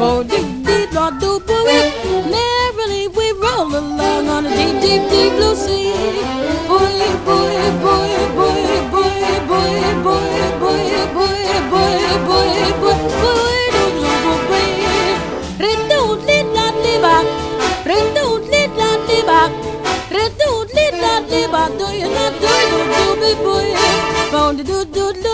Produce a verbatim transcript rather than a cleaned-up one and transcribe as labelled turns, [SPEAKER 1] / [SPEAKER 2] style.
[SPEAKER 1] Oh, deep, deep, Lord, do boo it. Merrily we roll along on a deep, deep, deep blue sea. Boy, boy, boy, boy, boy, boy, boy, boy, boy, boy, boy, boy, boy, do do do boy. Redo lit la liba, redo lit la liba, redo lit la liba. Do you not do do do boy? Boy, do do do.